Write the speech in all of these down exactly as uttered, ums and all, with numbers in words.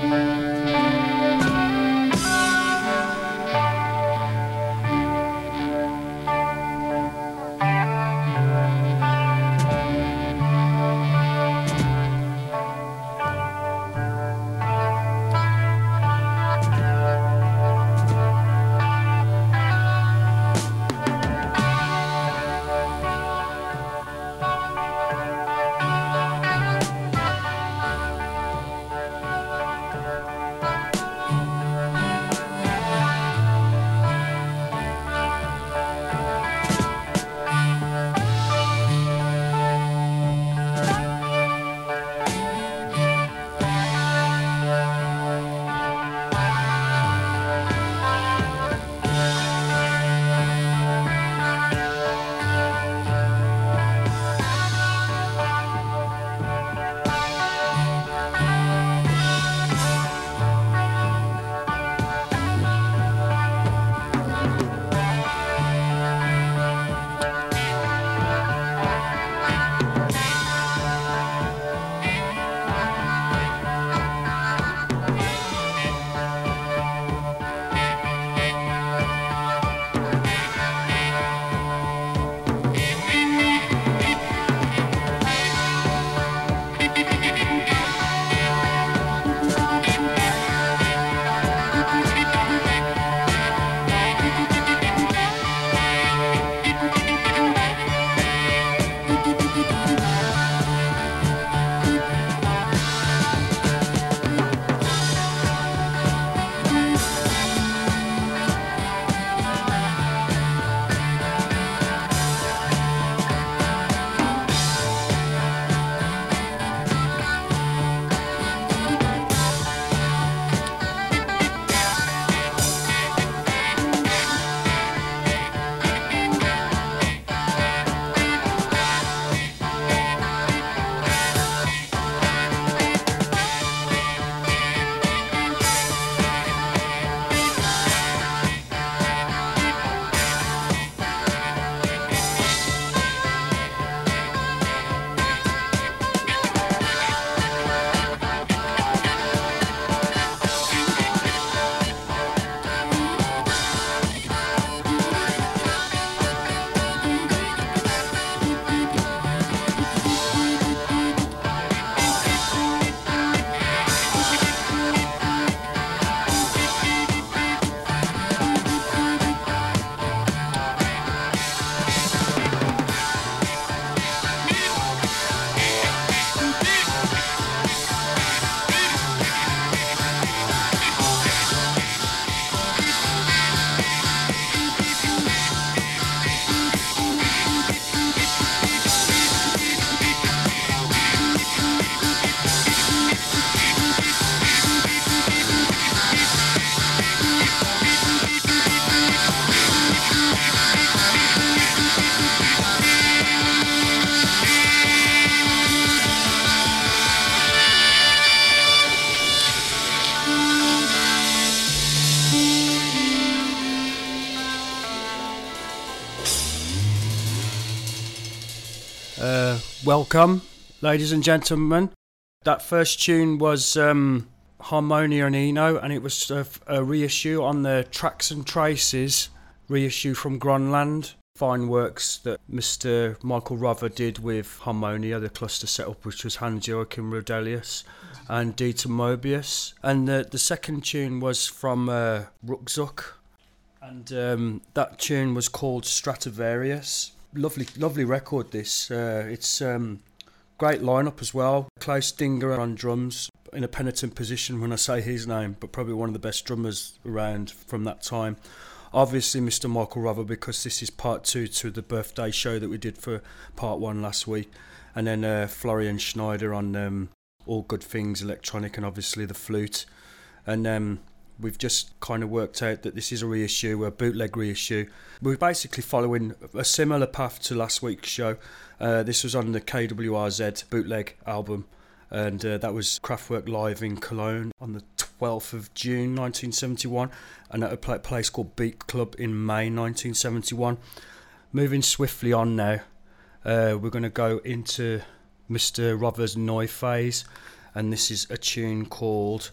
Uh, welcome, ladies and gentlemen. That first tune was um, Harmonia and Eno, and it was a, a reissue on the Tracks and Traces reissue from Gronland. Fine works that Mister Michael Rover did with Harmonia, the cluster setup, which was Hans Joachim Rodelius and Dieter Mobius. And the, the second tune was from uh, Ruckzuck, and um, that tune was called Stradivarius. Lovely, lovely record this. Uh, it's um, great lineup as well. Klaus Dinger on drums, in a penitent position when I say his name, but probably one of the best drummers around from that time. Obviously Mister Michael Rover, because this is part two to the birthday show that we did for part one last week. And then uh, Florian Schneider on um, All Good Things Electronic, and obviously the flute. And um, we've just kind of worked out that this is a reissue, a bootleg reissue. We're basically following a similar path to last week's show. Uh, this was on the K W R Z bootleg album, and uh, that was Kraftwerk live in Cologne on the twelfth of June nineteen seventy-one, and at a place called Beat Club in May nineteen seventy-one. Moving swiftly on now, uh, we're going to go into Mister Rover's Neu phase, and this is a tune called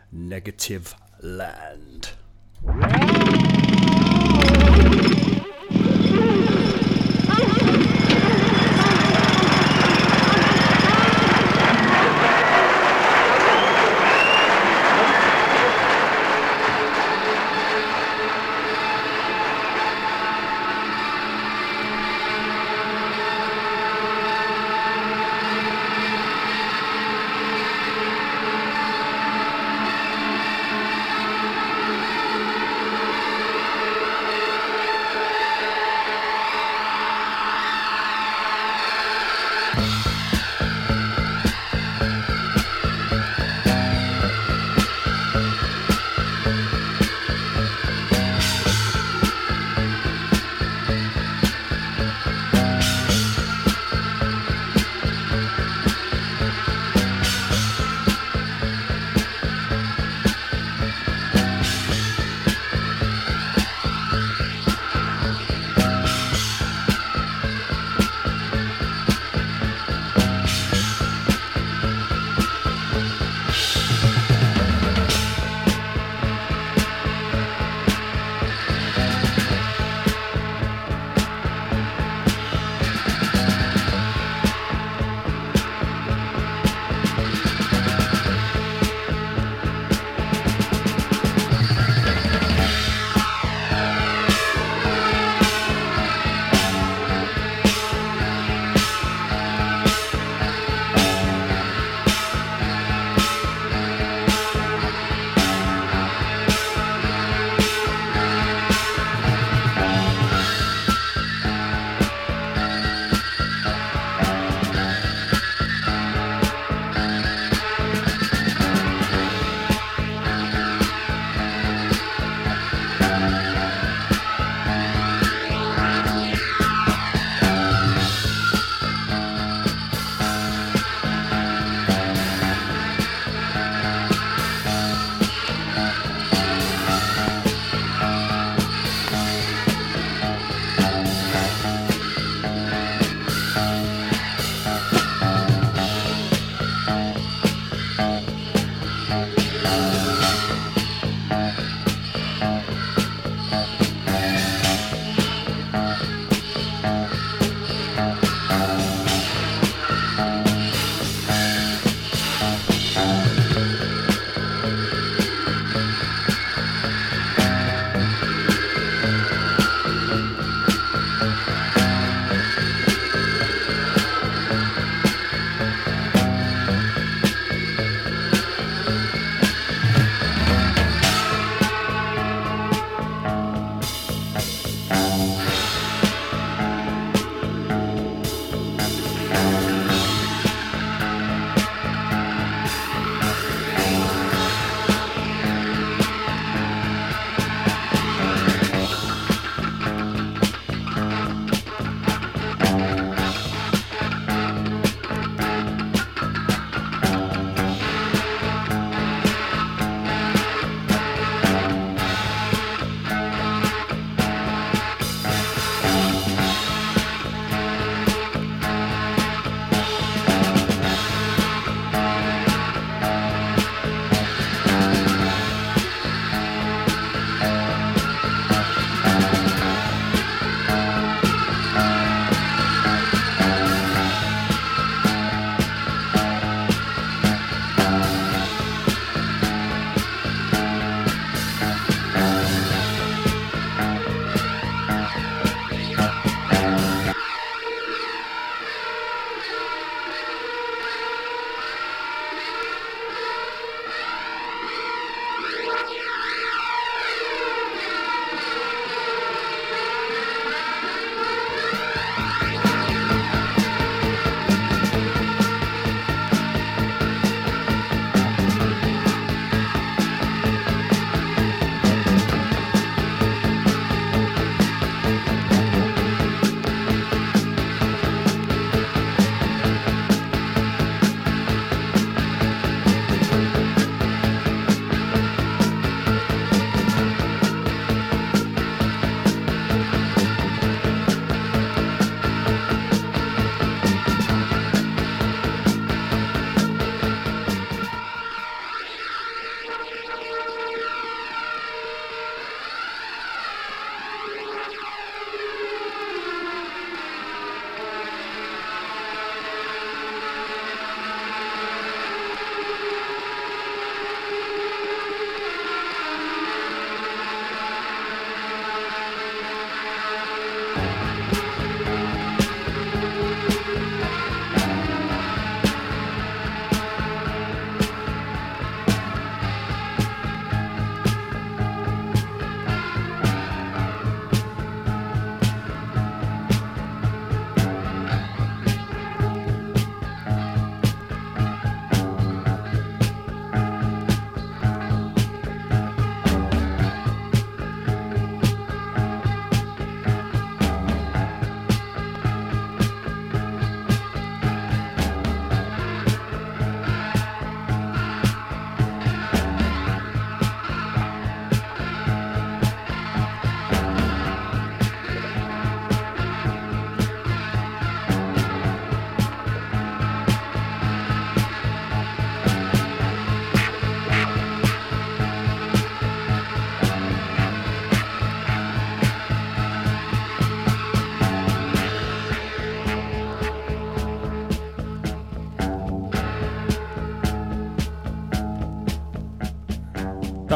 Negative Land.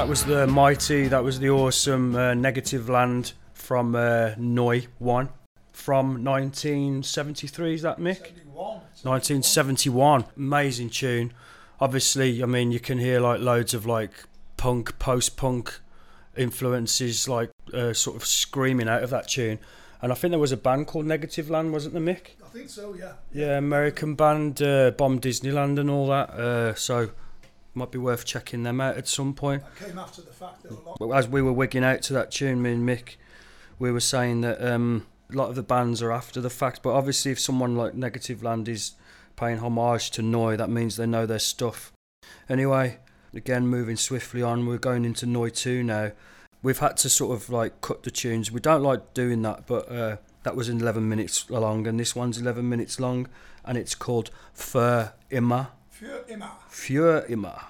was the mighty, that was the awesome uh, Negative Land from uh, Noi one from nineteen seventy-three, is that Mick? seventy-one. nineteen seventy-one. Amazing tune. Obviously, I mean, you can hear like loads of like punk, post-punk influences like uh, sort of screaming out of that tune. And I think there was a band called Negative Land, wasn't there, Mick? I think so, yeah. Yeah, American band, uh, bombed Disneyland and all that. Uh, so might be worth checking them out at some point. That came after the fact that a lot. But as we were wigging out to that tune, me and Mick, we were saying that um, a lot of the bands are after the fact. But obviously, if someone like Negative Land is paying homage to Noi, that means they know their stuff. Anyway, again, moving swiftly on, we're going into Noi two now. We've had to sort of like cut the tunes. We don't like doing that, but uh, that was eleven minutes long, and this one's eleven minutes long, and it's called Für immer. Für immer. Für immer.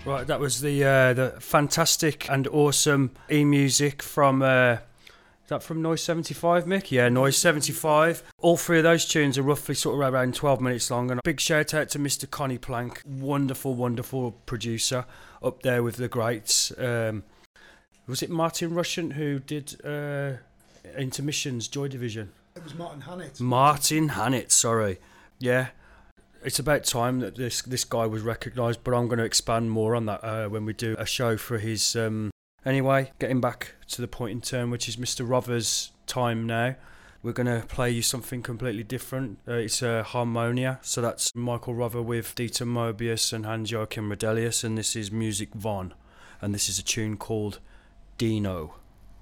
Right, that was the uh, the fantastic and awesome e-music from, uh, is that from Noise seventy-five, Mick? Yeah, Noise seventy-five. All three of those tunes are roughly sort of around twelve minutes long. And a big shout out to Mister Connie Plank, wonderful, wonderful producer up there with the greats. Um, was it Martin Rushent who did uh, Intermissions, Joy Division? It was Martin Hannett. Martin Hannett, sorry. Yeah. It's about time that this this guy was recognised, but I'm going to expand more on that uh, when we do a show for his... Um... Anyway, getting back to the point in turn, which is Mister Rover's time now. We're going to play you something completely different. Uh, it's uh, Harmonia, so that's Michael Rover with Dieter Mobius and Hans-Joachim Redelius, and this is Music Von, and this is a tune called Dino.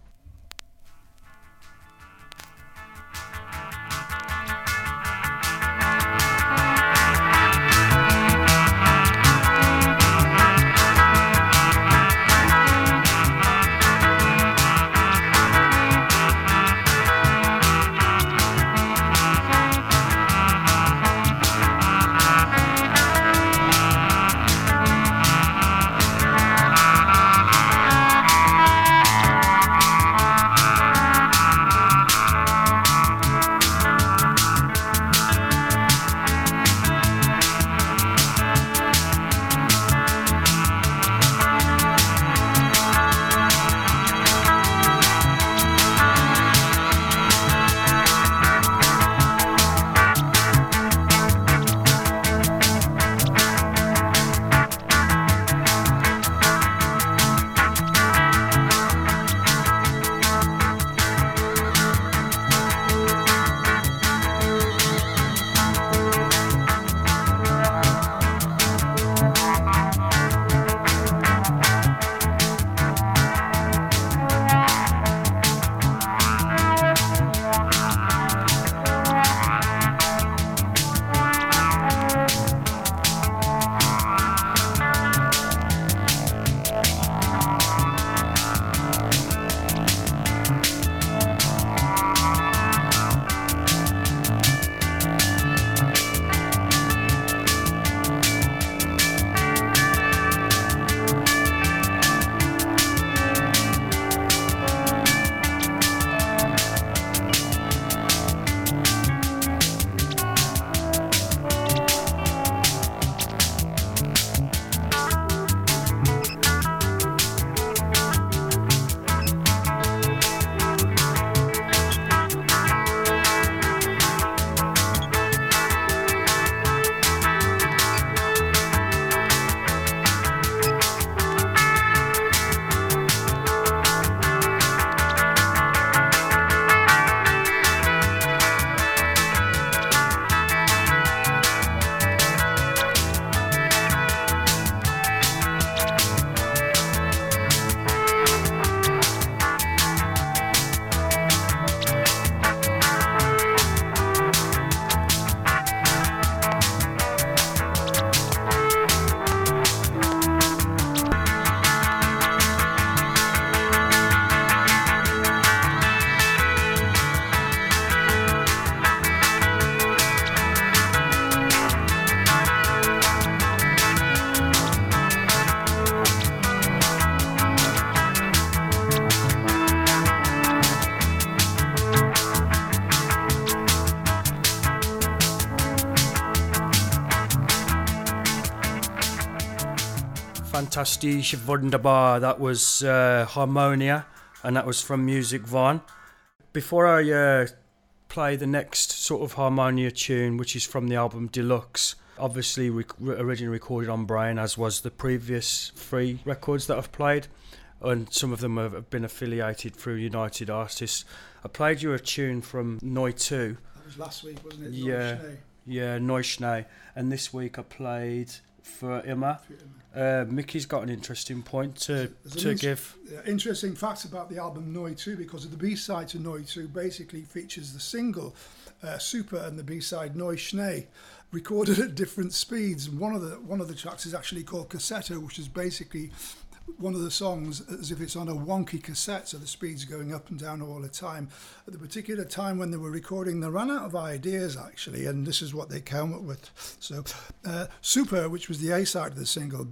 Fantastisch, wunderbar. That was uh, Harmonia, and that was from Music Von. Before I uh, play the next sort of Harmonia tune, which is from the album Deluxe, obviously rec- originally recorded on Brain, as was the previous three records that I've played, and some of them have been affiliated through United Artists. I played you a tune from Noi two. That was last week, wasn't it? Yeah, Neuschnee. yeah, Neuschnee. And this week I played for Immer. Uh, Mickey's got an interesting point to There's to an give. Uh, interesting facts about the album Noi two, because of the B-side to Noi two basically features the single uh, Super and the B-side Neuschnee, recorded at different speeds. And one of the one of the tracks is actually called Cassette, which is basically one of the songs as if it's on a wonky cassette, so the speed's going up and down all the time. At the particular time when they were recording, they ran out of ideas actually, and this is what they came up with. So uh, Super, which was the A-side of the single,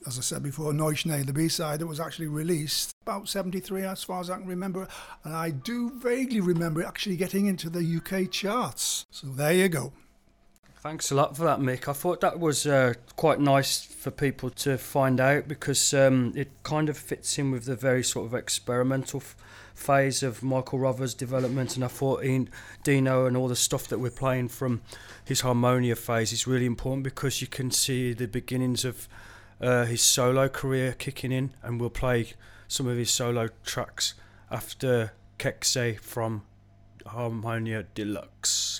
as I said before, Neuschnee, the B-side that was actually released about seventy-three, as far as I can remember. And I do vaguely remember it actually getting into the U K charts. So there you go. Thanks a lot for that, Mick. I thought that was uh, quite nice for people to find out, because um, it kind of fits in with the very sort of experimental f- phase of Michael Rover's development. And I thought Ian, Dino and all the stuff that we're playing from his Harmonia phase is really important, because you can see the beginnings of uh, his solo career kicking in, and we'll play some of his solo tracks after Kekse from Harmonia Deluxe.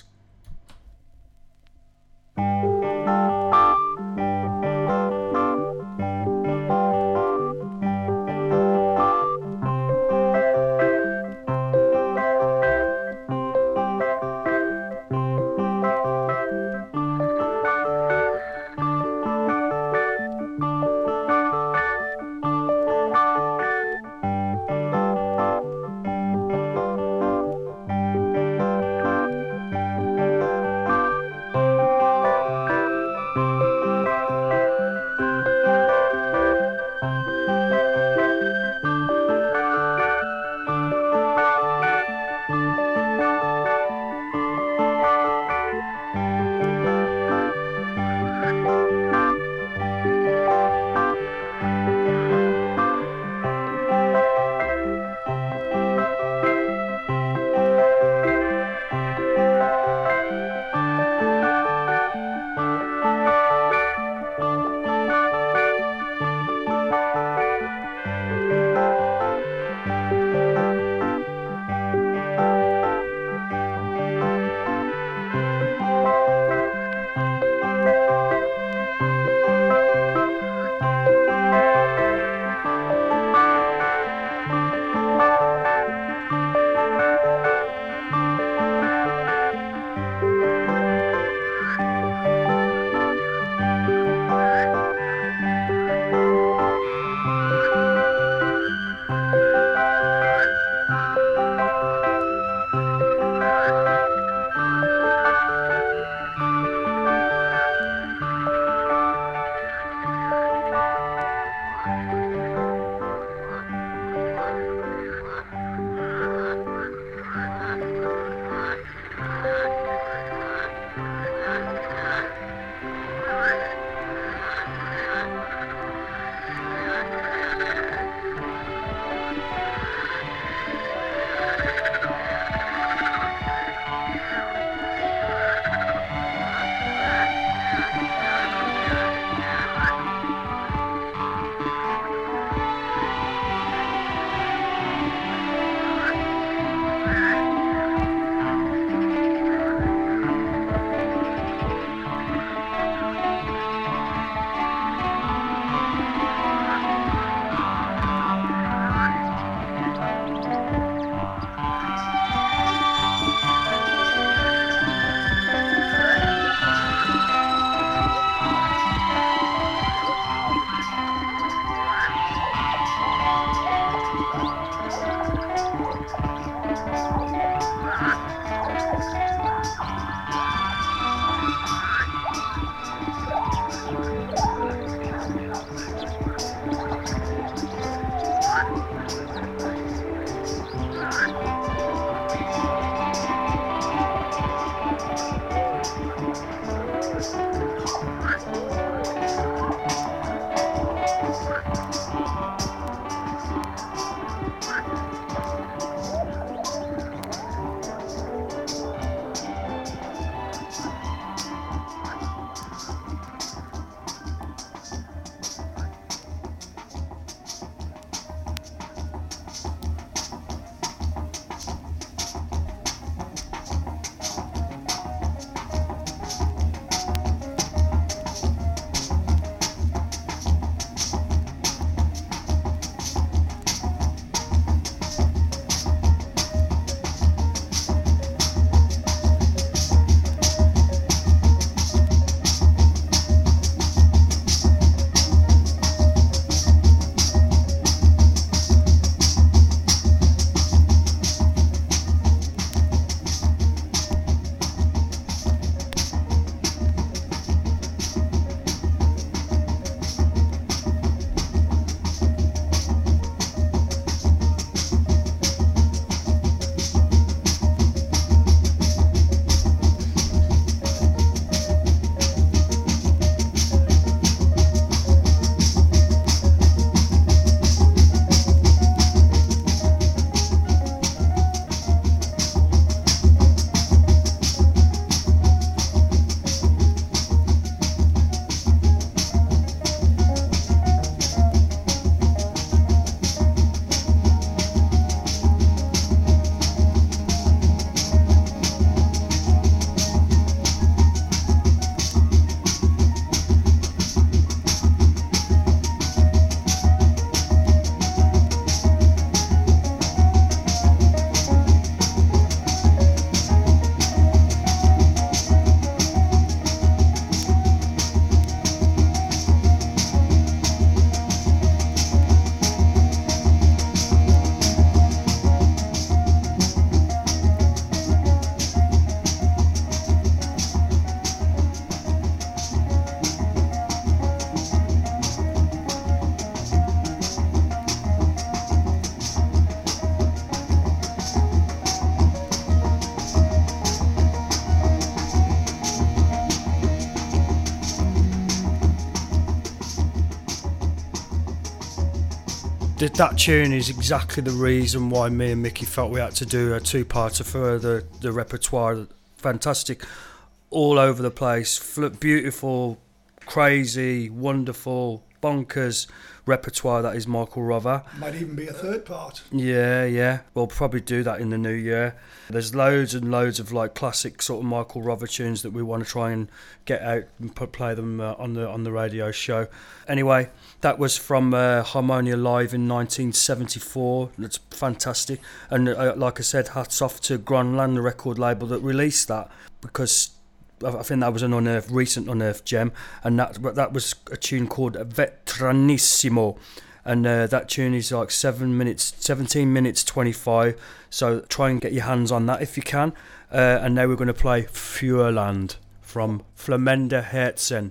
th- that tune is exactly the reason why me and Mickey felt we had to do a two-parter for the, the repertoire. Fantastic, all over the place, Fl- beautiful, crazy, wonderful, bonkers repertoire that is Michael Rover. Might even be a third part. Yeah, yeah. We'll probably do that in the new year. There's loads and loads of like classic sort of Michael Rover tunes that we want to try and get out and put, play them uh, on the on the radio show. Anyway, that was from uh, Harmonia Live in nineteen seventy-four. That's fantastic. And uh, like I said, hats off to Gronland, the record label that released that, because I think that was an unearthed, recent unearthed gem, and that that was a tune called Vetranissimo, and uh, that tune is like seven minutes, seventeen minutes twenty-five. So try and get your hands on that if you can. Uh, and now we're going to play Feuerland from Flammende Herzen.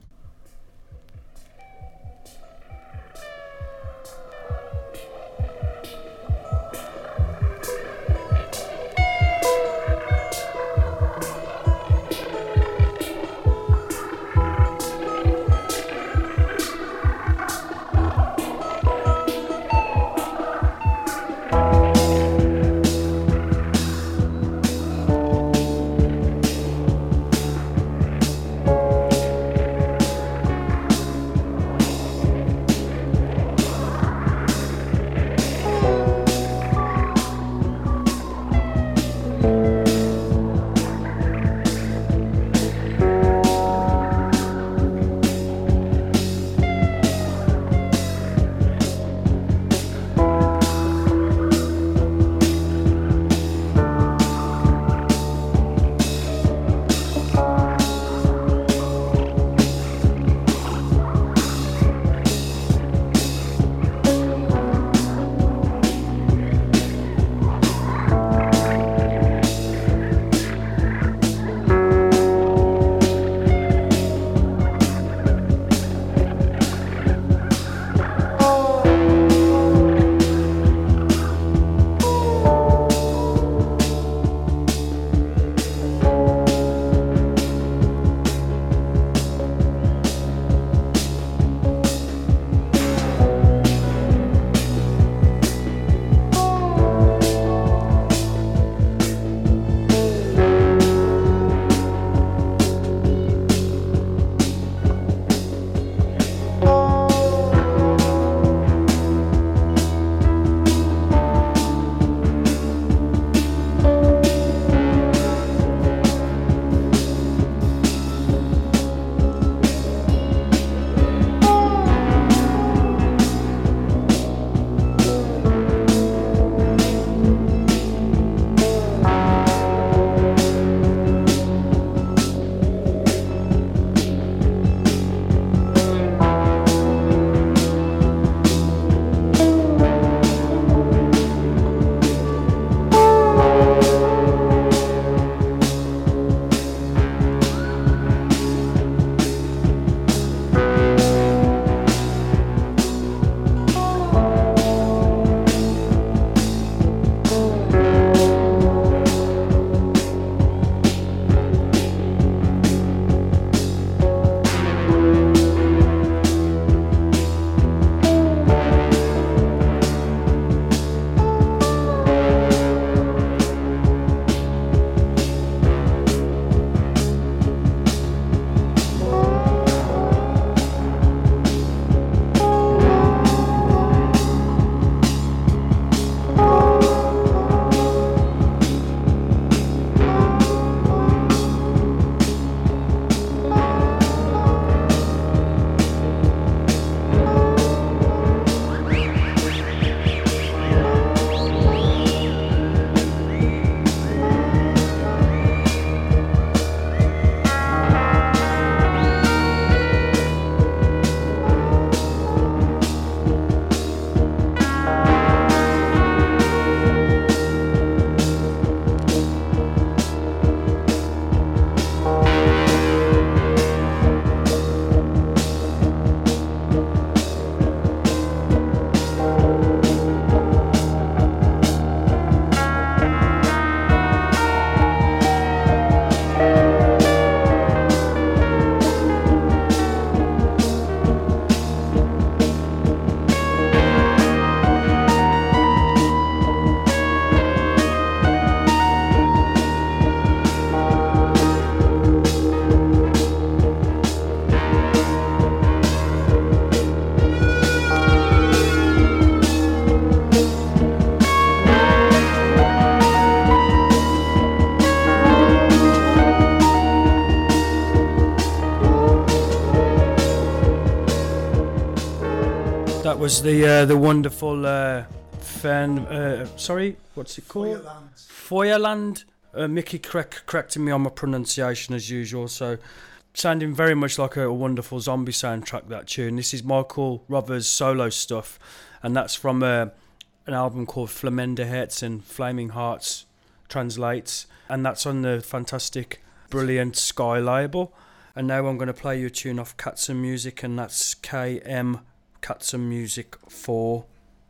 was the uh, the wonderful uh, Fen. Uh, sorry, what's it called? Feuerland. Feuerland. Uh, Mickey correct, correcting me on my pronunciation as usual. So, sounding very much like a, a wonderful zombie soundtrack. That tune. This is Michael Rovers' solo stuff, and that's from uh, an album called Flamende Herzen, Flaming Hearts translates, and that's on the fantastic, brilliant Sky label. And now I'm going to play you a tune off Katsun Music, and that's K M Katsun Music four.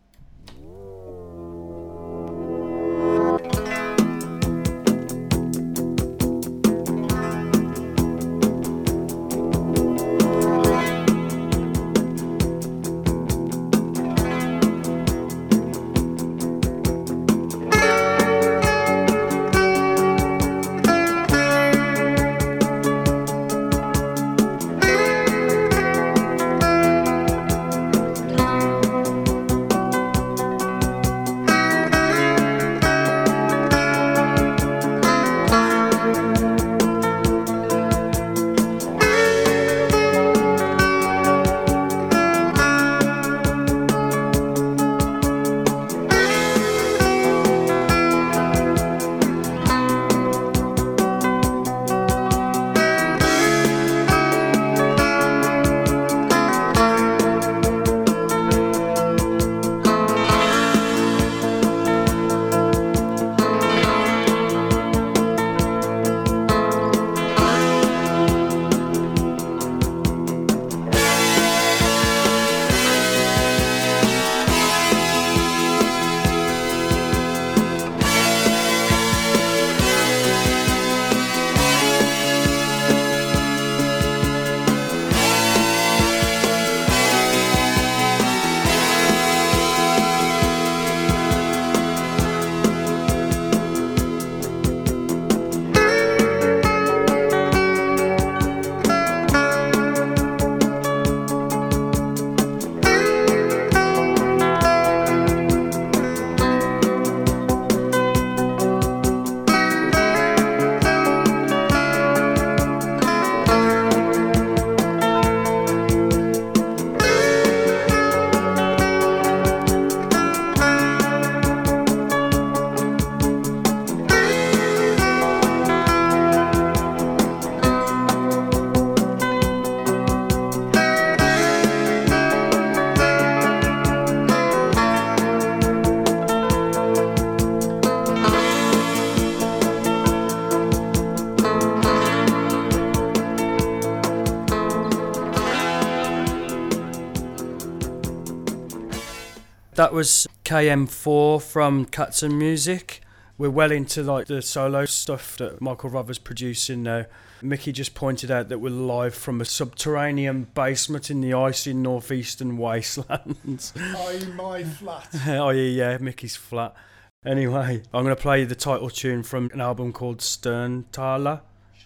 That was K M four from Katsun Music. We're well into like the solo stuff that Michael Rovers producing now. Mickey just pointed out that we're live from a subterranean basement in the icy northeastern wastelands. I my flat. Oh yeah, yeah, Mickey's flat. Anyway, I'm going to play the title tune from an album called Sterntaler.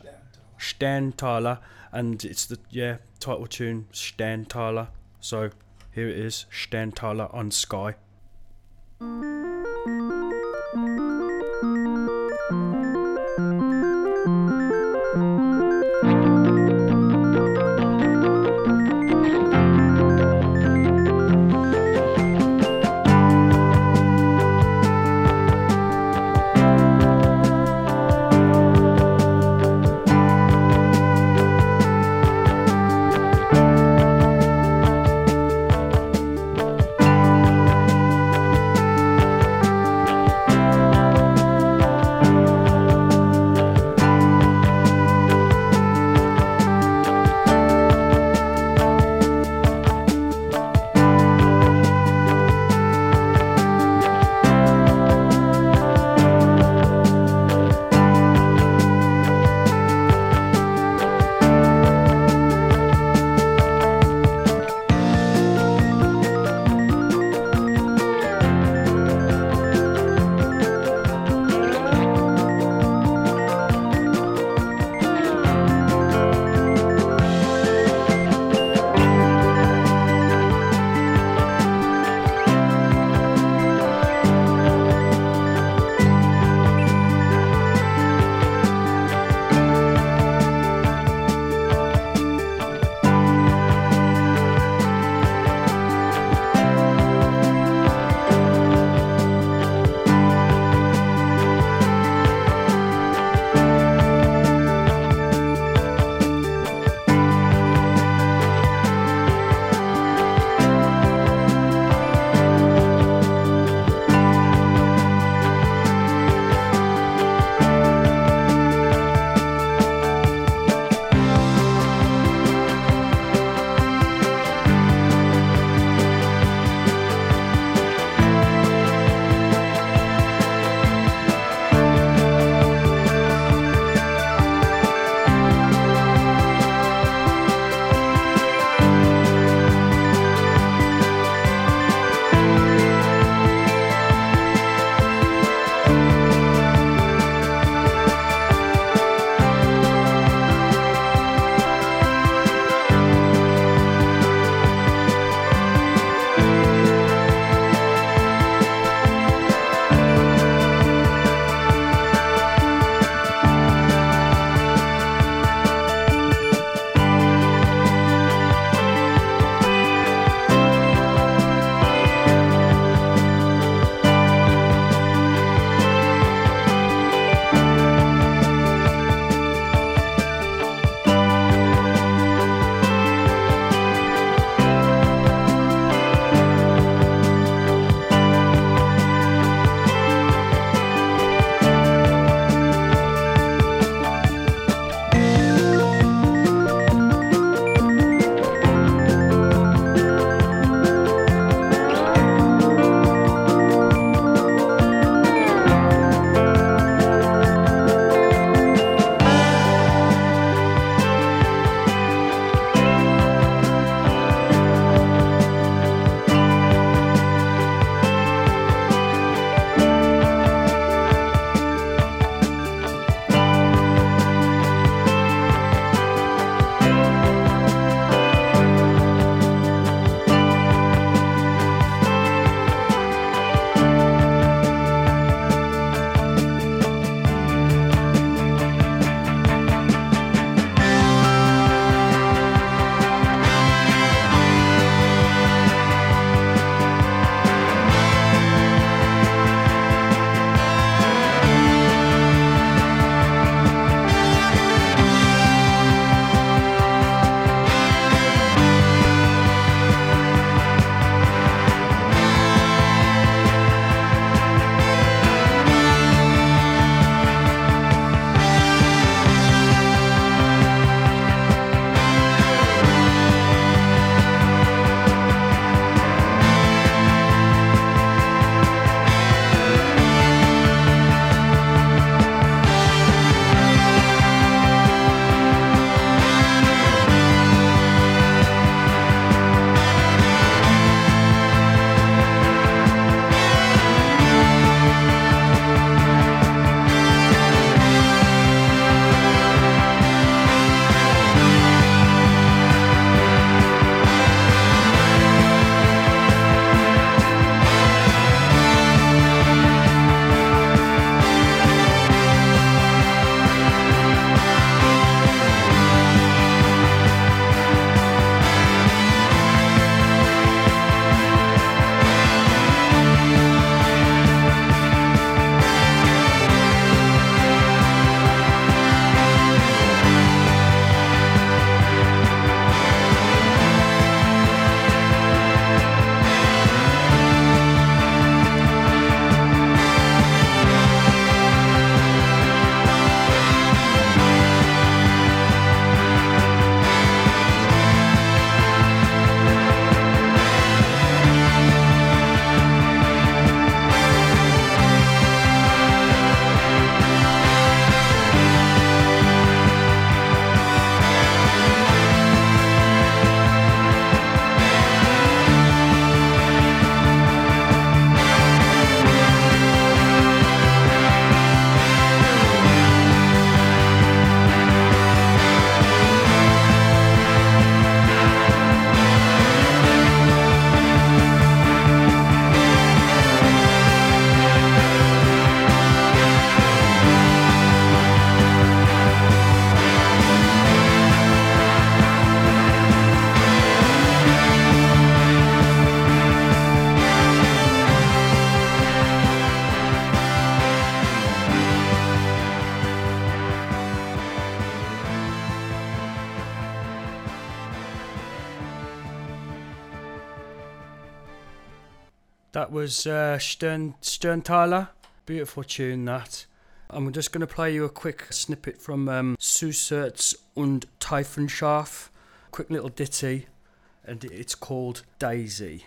Sterntaler. And it's the, yeah, title tune, Sterntaler. So here it is, Sterntaler on Sky. That was uh, Stern, Stern Beautiful tune, that. I'm just going to play you a quick snippet from um, Susserts und Tiefenscharf. Quick little ditty, and it's called Daisy.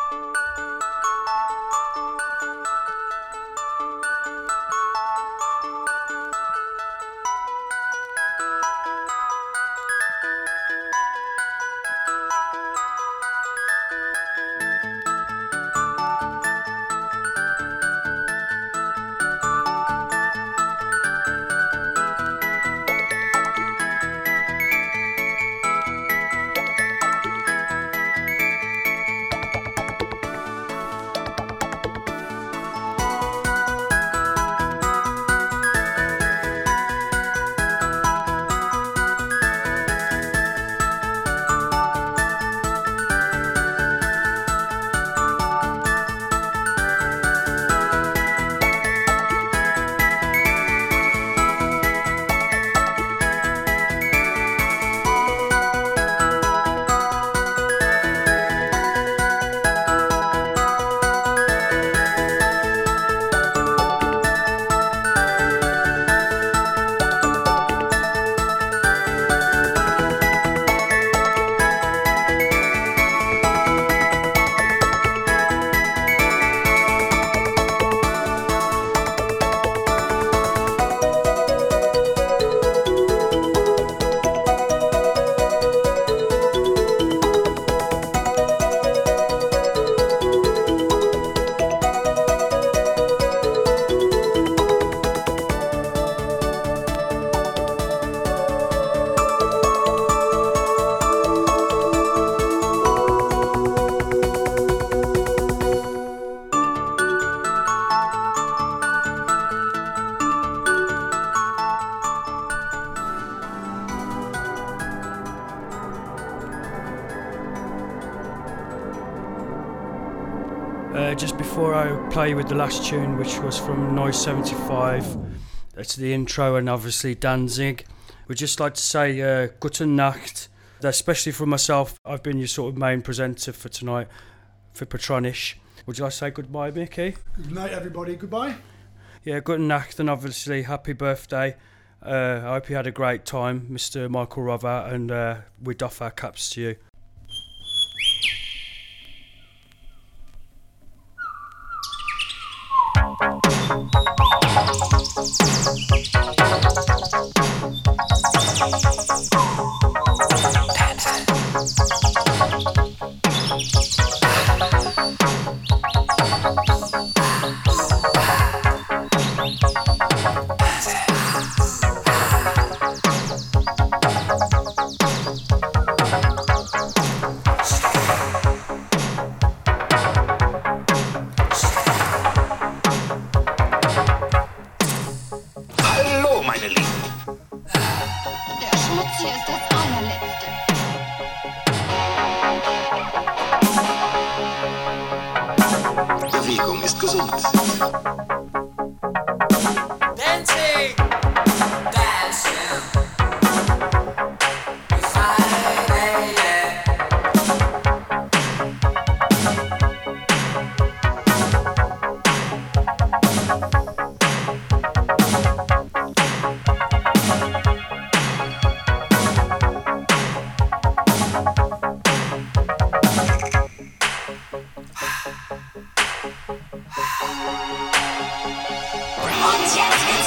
Uh, just before I play with the last tune, which was from Noise seventy-five, it's the intro and obviously Danzig. We'd just like to say uh, Guten Nacht, especially for myself. I've been your sort of main presenter for tonight, for Patronish. Would you like to say goodbye, Mickey? Good night, everybody. Goodbye. Yeah, Guten Nacht, and obviously happy birthday. Uh, I hope you had a great time, Mister Michael Rover, and uh, we doff our caps to you. Bewegung ist gesund. Dancing, dancing. Und jetzt